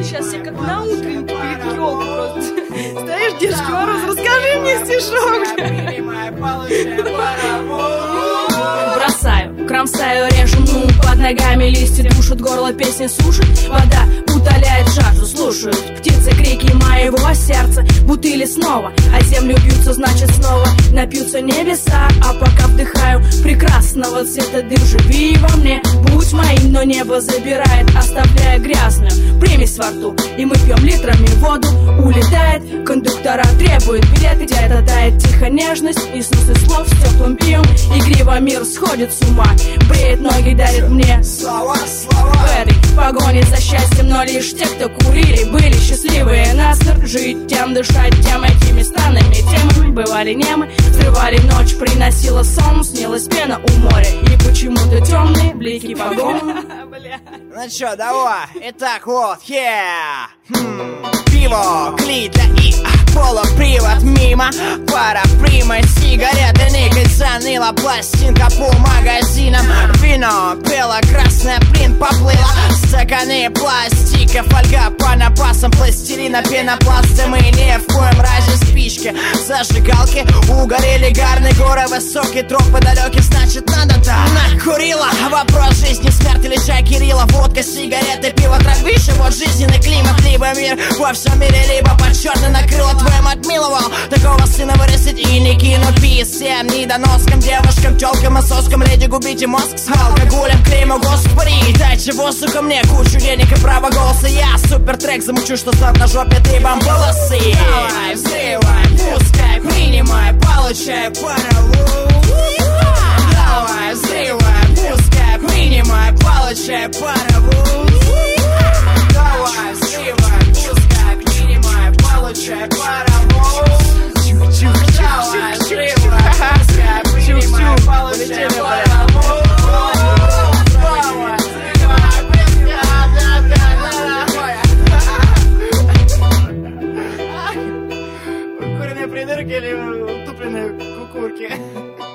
сейчас все как на утреннике перед елку просто. Стоишь, Дедушка Мороз, расскажи мне стишок. Бросаю, кромсаю, режу, под ногами листья душат, горло песни сушит, вода утоляет жажду, слушают птицы крики моего сердца, бутыли снова, а землю бьются, значит снова напьются небеса, а пока вдыхаю прекрасного цвета дым, живи во мне, будь моим, но небо забирает, оставляя грязную примесь во рту, и мы пьем литрами воду, улетает, кондуктора требует билеты, где-то тает тихо нежность, и смысл слов с теплым пивом, игриво мир сходит с ума, бреет ноги, дарит мне слова. В этой погоне за счастьем, но лишь те, кто курили, были счастливые. Насмерть жить, тем дышать, тем этими странными темами. Бывали немы, взрывали ночь, приносила сон, снилась пена у моря, и почему-то темные блики погоны. Ну чё, давай, итак, вот, пиво, клита и полупривод мимо, пара прима, сигареты, никель, заныла, пластинка по магазинам, вино, пела, красная, принт поплыла, стаканы, пластика, фольга, по напасам, пластилина, пенопласт, мы не в коем разе спички, зажигалки, угорели гарны, горы высокие, тропы далекие, значит надо там. Накурила, вопрос жизни, смерти, или чай Кирилла, водка, сигареты, пиво, травище, вот жизненный климат, либо мир во всем мире, либо под черный накрыло, твоим отмиловал, такого сына вырастить и не кинуть пис всем недоноскам, девушкам, тёлкам и соскам, леди, губите мозг с алкоголем, клейму, господи, дайте воздуха мне, кучу денег и право голоса, я супер трек замучу, что став на жопе ты бамболосы. Давай, взрывай, пускай, принимай, получай паровоз. Давай, взрывай, пускай, принимай, получай паровоз. Давай, взрывай, пускай, принимай, получай паровоз. Давай, взрывай, пускай, принимай, получай паровоз. Куриные придырки или утупленные кукурки?